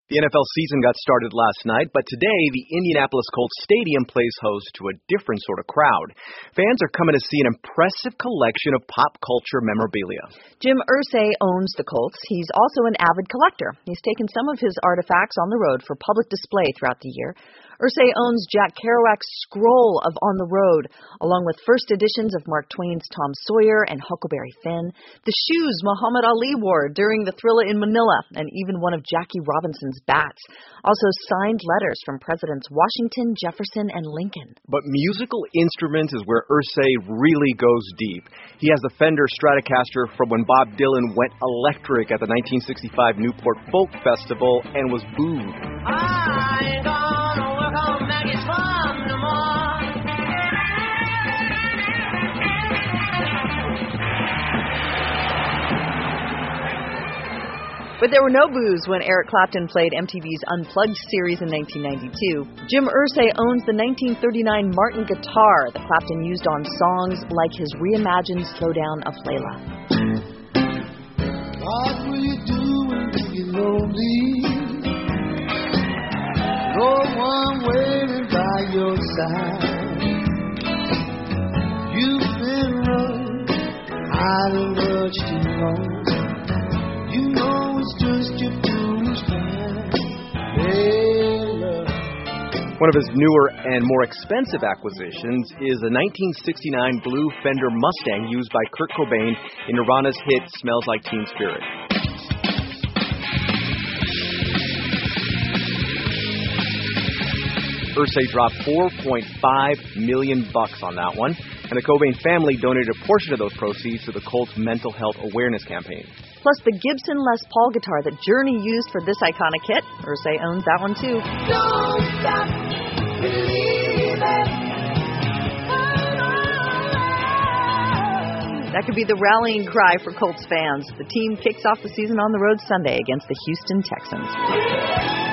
The NFL season got started last night, but today the Indianapolis Colts Stadium plays host to a different sort of crowd. Fans are coming to see an impressive collection of pop culture memorabilia. Jim Irsay owns the Colts. He's also an avid collector. He's taken some of his artifacts on the road for public display throughout the year. Irsay owns Jack Kerouac's scroll of On the Road, along with first editions of Mark Twain's Tom Sawyer and Huckleberry Finn, the shoes Muhammad Ali wore during the Thrilla in Manila, and even one of Jackie Robinson's bats. Also signed letters from Presidents Washington, Jefferson, and Lincoln. But musical instruments is where Irsay really goes deep. He has the Fender Stratocaster from when Bob Dylan went electric at the 1965 Newport Folk Festival and was booed. But there were no boos when Eric Clapton played MTV's Unplugged series in 1992. Jim Irsay owns the 1939 Martin guitar that Clapton used on songs like his reimagined Slowdown of Layla. What will you do when you get lonely? No one waiting by your side. You've been running, hiding much too long. You know it's just your foolish mind. Hey, love. One of his newer and more expensive acquisitions is a 1969 blue Fender Mustang used by Kurt Cobain in Nirvana's hit Smells Like Teen Spirit. Irsay dropped $4.5 million on that one, and the Cobain family donated a portion of those proceeds to the Colts Mental Health Awareness Campaign. Plus the Gibson Les Paul guitar that Journey used for this iconic hit. Irsay owns that one too. Don't stop believing. That could be the rallying cry for Colts fans. The team kicks off the season on the road Sunday against the Houston Texans.